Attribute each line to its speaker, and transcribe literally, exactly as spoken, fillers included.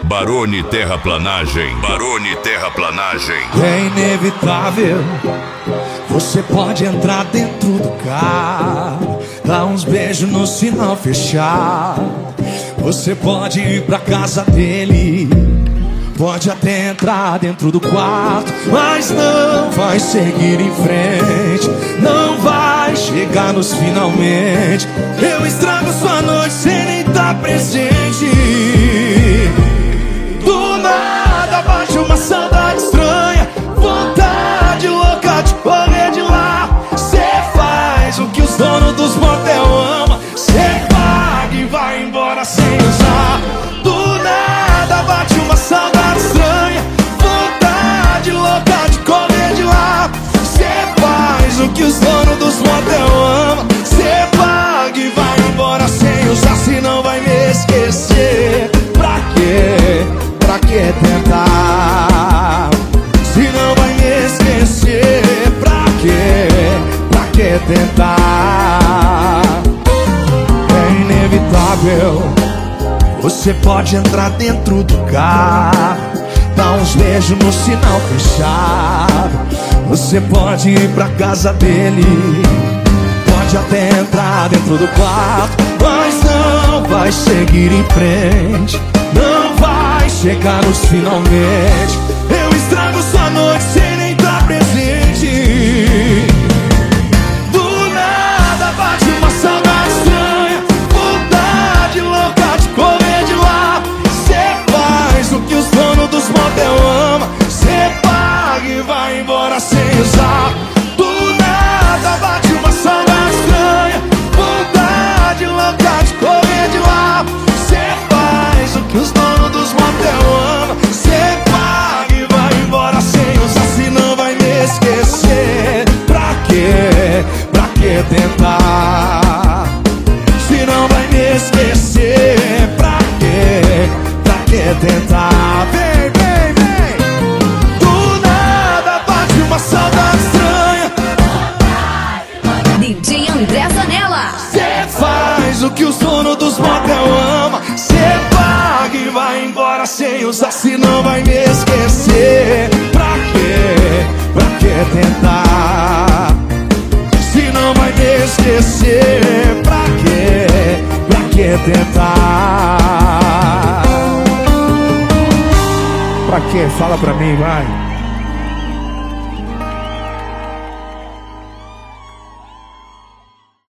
Speaker 1: Barone Terraplanagem. Barone Terraplanagem.
Speaker 2: É inevitável, você pode entrar dentro do carro, dar uns beijos no sinal fechado. Você pode ir pra casa dele, pode até entrar dentro do quarto, mas não vai seguir em frente, não vai chegar nos finalmente. Eu estrago sua noite sem nem estar presente. Do nada bate uma saudade estranha, vontade louca de correr de lá. Cê faz o que os donos dos motel amam, cê paga e vai embora sem usar. Do nada bate uma saudade estranha, vontade louca de correr de lá. Cê faz o que os donos dos motel amam, cê paga e vai embora sem usar. Se não vai me esquecer, pra quê? Pra que tentar? Se não vai me esquecer, pra quê? Pra que tentar? É inevitável, você pode entrar dentro do carro, dar uns beijos no sinal fechado. Você pode ir pra casa dele, pode até entrar dentro do quarto, mas não vai seguir em frente, não vai chegar nos finalmente. Eu estrago sua noite sem nem estar presente. Do nada bate uma saudade estranha, vontade louca de correr de lá. Cê faz o que os donos dos motel amam, cê paga e vai embora sem usar. Do nada bate uma saudade estranha, vontade louca de correr de lá. Cê faz o que os donos dos motel amam, cê paga e vai embora sem usar. Se não vai me esquecer, pra quê? Pra que tentar? Se não vai me esquecer, pra quê? Pra que tentar? Vem, vem, vem. Do nada bate uma saudade estranha,
Speaker 3: D J André Zanella.
Speaker 2: cê faz o que os donos dos motel amam, cê paga e vai embora sem usar. Se não vai me esquecer, pra quê? Pra que tentar? Se não vai me esquecer, pra quê? Pra que tentar? Pra quê? Fala pra mim, vai.